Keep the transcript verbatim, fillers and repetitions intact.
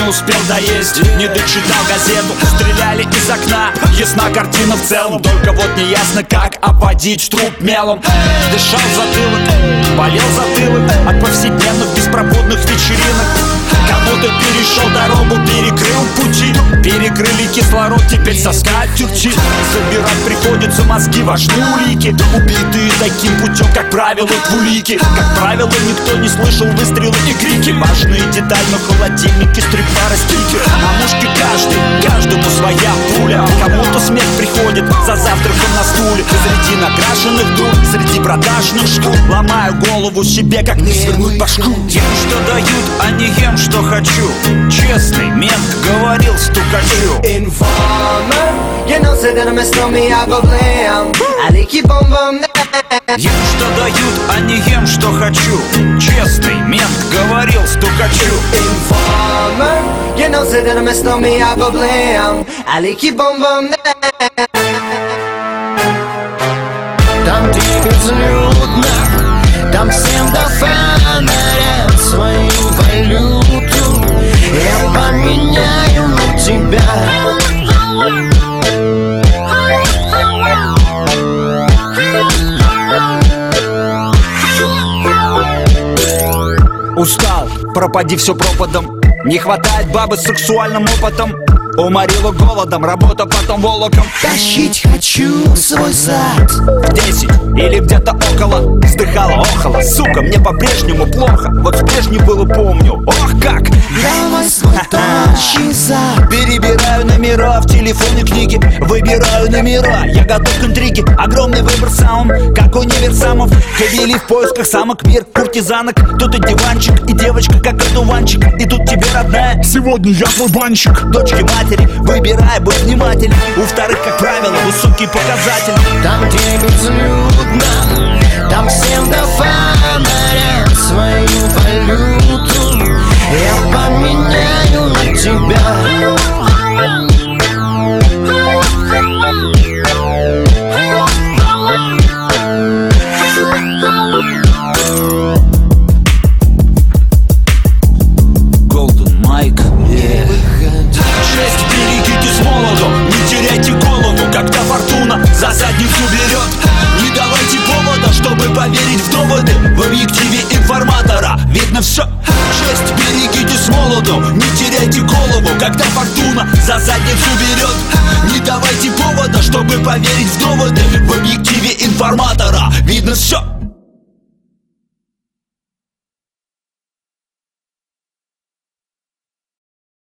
успел доесть, не дочитал газету. Стреляли из окна, ясна картина в целом. Только вот не ясно, как обводить труп мелом. Дышал затылок, болел затылок от повседневных беспробудных вечеринок. Кому-то перешел дорогу, перекрыл пути, перекрыли кислород, теперь со скатертью собирать приходится мозги, важны улики. Убитые таким путем, как правило, твулики. Как правило, никто не слышал выстрелы и крики. Важные детали, но холодильники, стрип-бары, стики. На мушке каждый, каждому своя пуля. Кому-то смерть приходит за завтраком на стуле. Среди накрашенных дур, среди продажных школ ломаю голову себе, как не свернуть башку. Ем, что дают, а не ем, что хочу. Честный мент говорил стукачу. Informer, you know say that I'm a snowman, I go blam. I like you bum bum. Ем, что дают, а не ем, что хочу. Честный мент говорил стукачу. Informer, you know say that I'm a snowman, I go blam. I like you bum bum. Там тихо, безлюдно, там всем до фонарят свою валюту. Я поменяю на тебя. Устал, пропади все пропадом. Не хватает бабы с сексуальным опытом. Уморила голодом, работа потом волоком. Тащить хочу свой зад. В десять или где-то около вздыхала, охала. Сука, мне по-прежнему плохо. Вот с прежней было помню. Ох как! Давай свой тащи зад. Перебираю номера в телефоне книги. Выбираю номера, я готов к интриге. Огромный выбор саунд, как универсамов. Ходили в поисках самок, мир куртизанок. Тут и диванчик, и девочка, как одуванчик. И тут тебе, родная, сегодня я твой банщик. Дочки матери, выбирай, будь внимателен. У вторых, как правило, высокий показатель. Там где безлюдно, там всем до фонарят свою валюту. Я поменяю на тебя. Golden Mike, yeah. Жесть, берегите с молоду, не теряйте голову, когда фортуна за задницу берет. Не давайте повода, чтобы поверить в доводы. В объективе информатора видно все. Жесть, берегите с молоду, не теряйте голову, когда фортуна за задницу берет. Не давайте повода, чтобы поверить в доводы. В объективе информатора видно все.